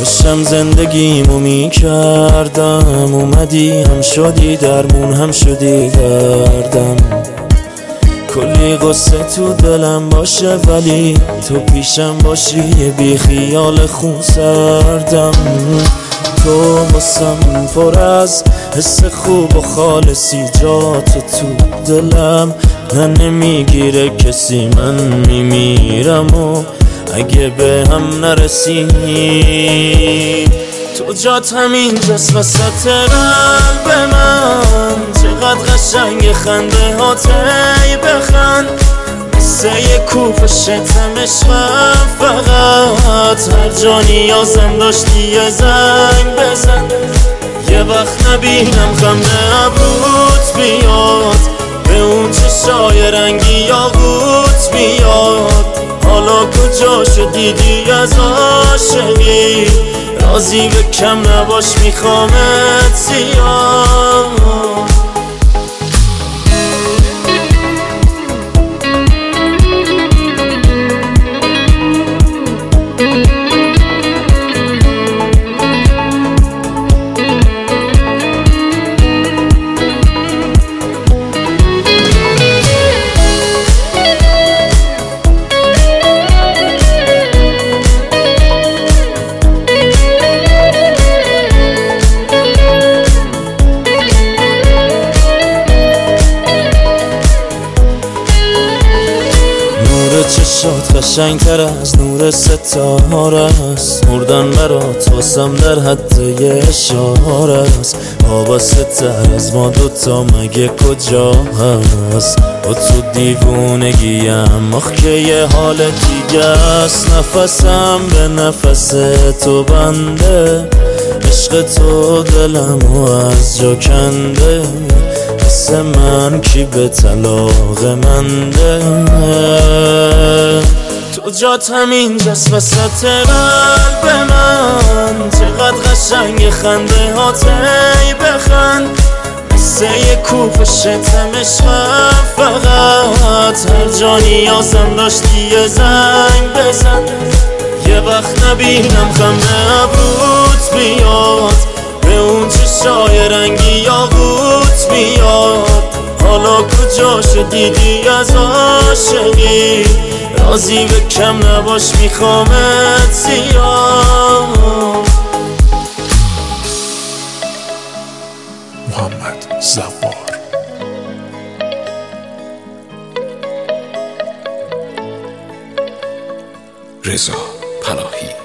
داشتم زندگیمو میکردم، اومدی هم شدی درمون هم شدی دردم. کلی قصه تو دلم باشه ولی تو پیشم باشی یه بی خیال خون سردم. تو واسم پر از حس خوب و خالصی، جاتو تو دلم من نمیگیره کسی، من میمیرم و اگه به هم نرسیم. تو جات همینجاست وسط قلب من، چقدر قشنگ خنده هات ای بخند، مثل یه کوه شتم عشقم فقط، هر جا نیازم داشتی یه زنگ بزن. یه وقت نبینم خنده ابروت بیاد، به اون چشای رنگی یاقوت بیاد. حالا کجاشو دیدی از عاشقی، راضی به کم نباش میخوامت زیاد. چشات قشنگ‌تر از نور ستاره است، مردن برات واسم در حد یه اشاره است. وابسته از ما دوتا مگه کجا هست؟ و تو دیوونگیم آخ که یه حال دیگه است. نفسم به نفس تو بنده، عشق تو دلمو از جا کنده، مثل من کی به طلاق منده. تو جات همینجاست وسط قلب من، چقدر قشنگ خنده هات ای بخند، مثل یه کوه شتم عشقم فقط، هر جا نیازم داشتی یه زنگ بزن. یه وقت نبینم خنده ابروت بیاد، به اون چشای رنگی یاقوت بیاد. حالا کجاشو دیدی از عاشقی، راضی به کم نباش میخوامت زیاد. محمد زوار. رضا پناهی.